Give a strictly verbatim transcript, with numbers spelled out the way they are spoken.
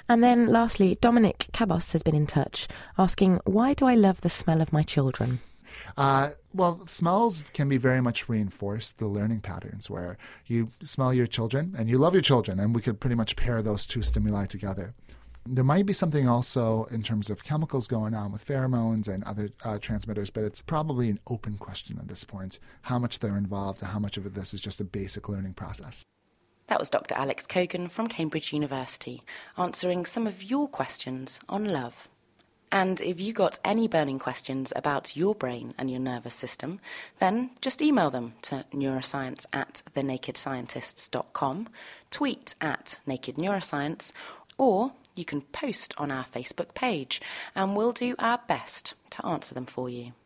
And then lastly, Dominic Cabos has been in touch asking, why do I love the smell of my children? Uh, well, smells can be very much reinforce the learning patterns where you smell your children and you love your children, and we could pretty much pair those two stimuli together. There might be something also in terms of chemicals going on with pheromones and other uh, transmitters, but it's probably an open question at this point, how much they're involved and how much of this is just a basic learning process. That was Doctor Alex Kogan from Cambridge University, answering some of your questions on love. And if you got any burning questions about your brain and your nervous system, then just email them to neuroscience at the naked scientists dot com, tweet at naked neuroscience, or you can post on our Facebook page, and we'll do our best to answer them for you.